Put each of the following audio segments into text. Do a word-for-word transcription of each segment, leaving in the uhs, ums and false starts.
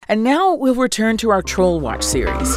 And now we'll return to our Troll Watch series.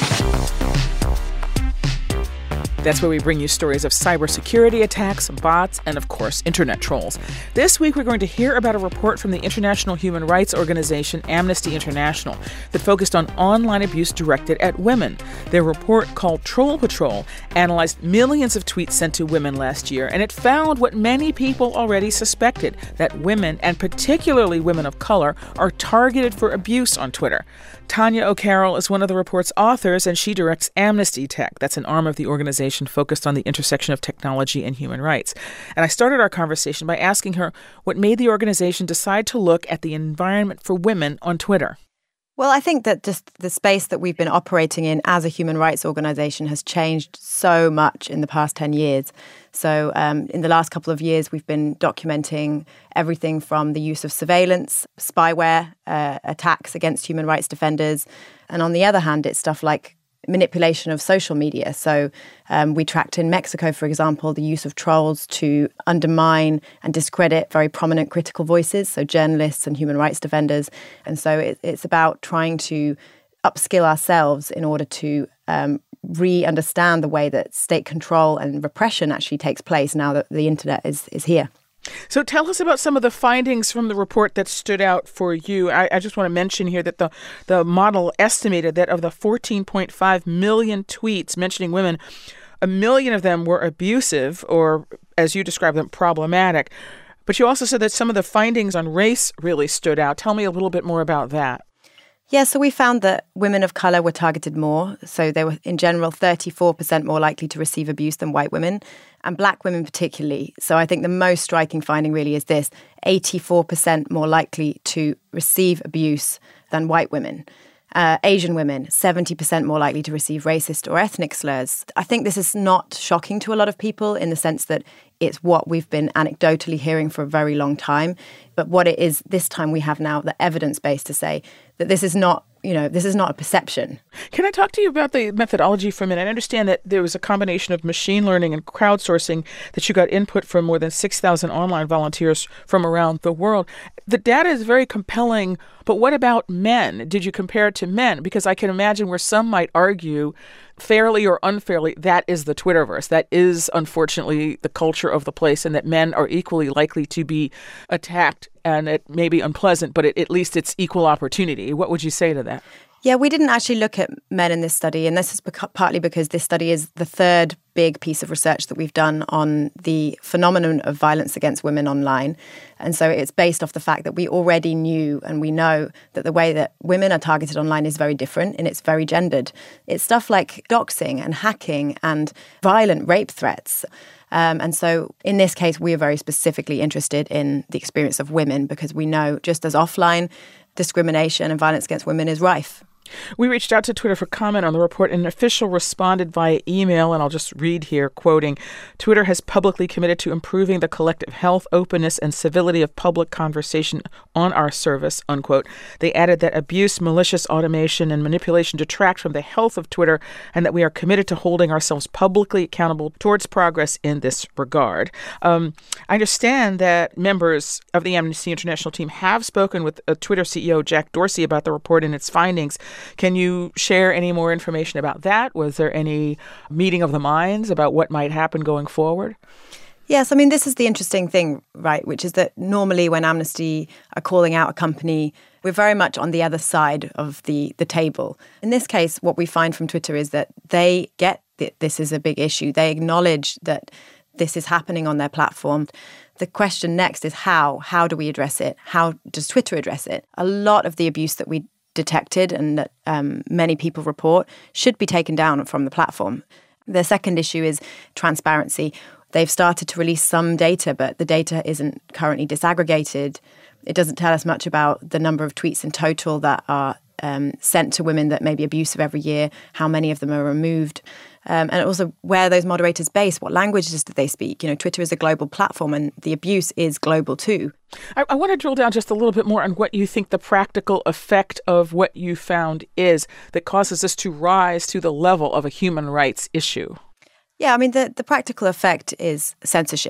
That's where we bring you stories of cybersecurity attacks, bots, and of course, internet trolls. This week, we're going to hear about a report from the international human rights organization Amnesty International that focused on online abuse directed at women. Their report, called Troll Patrol, analyzed millions of tweets sent to women last year, and it found what many people already suspected, that women, and particularly women of color, are targeted for abuse on Twitter. Tanya O'Carroll is one of the report's authors, and she directs Amnesty Tech. That's an arm of the organization focused on the intersection of technology and human rights. And I started our conversation by asking her what made the organization decide to look at the environment for women on Twitter. Well, I think that just the space that we've been operating in as a human rights organization has changed so much in the past ten years. So um, in the last couple of years, we've been documenting everything from the use of surveillance, spyware, uh, attacks against human rights defenders. And on the other hand, it's stuff like manipulation of social media. So um, we tracked in Mexico, for example, the use of trolls to undermine and discredit very prominent critical voices, so journalists and human rights defenders. And so it, it's about trying to upskill ourselves in order to um, re-understand the way that state control and repression actually takes place now that the internet is is here. So tell us about some of the findings from the report that stood out for you. I, I just want to mention here that the, the model estimated that of the fourteen point five million tweets mentioning women, a million of them were abusive or, as you described them, problematic. But you also said that some of the findings on race really stood out. Tell me a little bit more about that. Yeah, so we found that women of colour were targeted more. So they were, in general, thirty-four percent more likely to receive abuse than white women, and black women particularly. So I think the most striking finding really is this: eighty-four percent more likely to receive abuse than white women. Uh, Asian women, seventy percent more likely to receive racist or ethnic slurs. I think this is not shocking to a lot of people in the sense that it's what we've been anecdotally hearing for a very long time. But what it is this time, we have now the evidence base to say that this is not, you know, this is not a perception. Can I talk to you about the methodology for a minute? I understand that there was a combination of machine learning and crowdsourcing, that you got input from more than six thousand online volunteers from around the world. The data is very compelling, but what about men? Did you compare it to men? Because I can imagine where some might argue, fairly or unfairly, that is the Twitterverse. That is, unfortunately, the culture of the place, and that men are equally likely to be attacked, and it may be unpleasant, but it, at least it's equal opportunity. What would you say to that? Yeah, we didn't actually look at men in this study, and this is beca- partly because this study is the third big piece of research that we've done on the phenomenon of violence against women online. And so it's based off the fact that we already knew and we know that the way that women are targeted online is very different and it's very gendered. It's stuff like doxing and hacking and violent rape threats. Um, and so in this case, we are very specifically interested in the experience of women because we know just as offline discrimination and violence against women is rife. We reached out to Twitter for comment on the report, and an official responded via email, and I'll just read here, quoting, "Twitter has publicly committed to improving the collective health, openness, and civility of public conversation on our service," unquote. They added that abuse, malicious automation, and manipulation detract from the health of Twitter, and that we are committed to holding ourselves publicly accountable towards progress in this regard. Um, I understand that members of the Amnesty International team have spoken with uh, Twitter C E O Jack Dorsey about the report and its findings. Can you share any more information about that? Was there any meeting of the minds about what might happen going forward? Yes, I mean, this is the interesting thing, right, which is that normally when Amnesty are calling out a company, we're very much on the other side of the, the table. In this case, what we find from Twitter is that they get that this is a big issue. They acknowledge that this is happening on their platform. The question next is how? How do we address it? How does Twitter address it? A lot of the abuse that we detected and that um, many people report should be taken down from the platform. The second issue is transparency. They've started to release some data, but the data isn't currently disaggregated. It doesn't tell us much about the number of tweets in total that are um, sent to women that may be abusive every year, how many of them are removed, um, and also where those moderators base, what languages do they speak? You know, Twitter is a global platform and the abuse is global too. I, I want to drill down just a little bit more on what you think the practical effect of what you found is that causes this to rise to the level of a human rights issue. Yeah, I mean, the, the practical effect is censorship.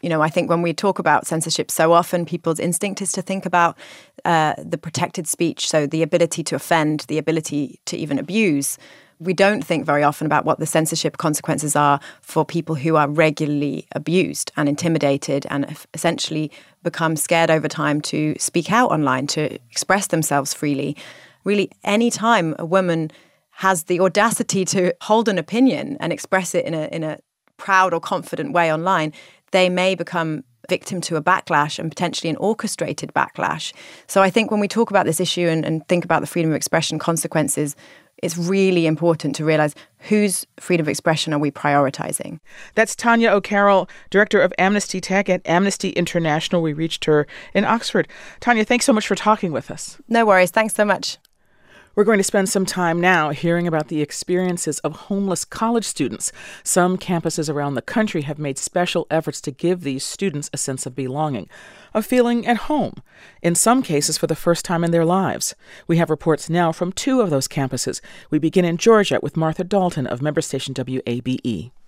You know, I think when we talk about censorship, so often people's instinct is to think about uh, the protected speech, so the ability to offend, the ability to even abuse. We don't think very often about what the censorship consequences are for people who are regularly abused and intimidated and essentially become scared over time to speak out online, to express themselves freely. Really, any time a woman has the audacity to hold an opinion and express it in a in a proud or confident way online, they may become victim to a backlash and potentially an orchestrated backlash. So I think when we talk about this issue and, and think about the freedom of expression consequences, it's really important to realize whose freedom of expression are we prioritizing. That's Tanya O'Carroll, director of Amnesty Tech at Amnesty International. We reached her in Oxford. Tanya, thanks so much for talking with us. No worries. Thanks so much. We're going to spend some time now hearing about the experiences of homeless college students. Some campuses around the country have made special efforts to give these students a sense of belonging, of feeling at home, in some cases for the first time in their lives. We have reports now from two of those campuses. We begin in Georgia with Martha Dalton of member station W A B E.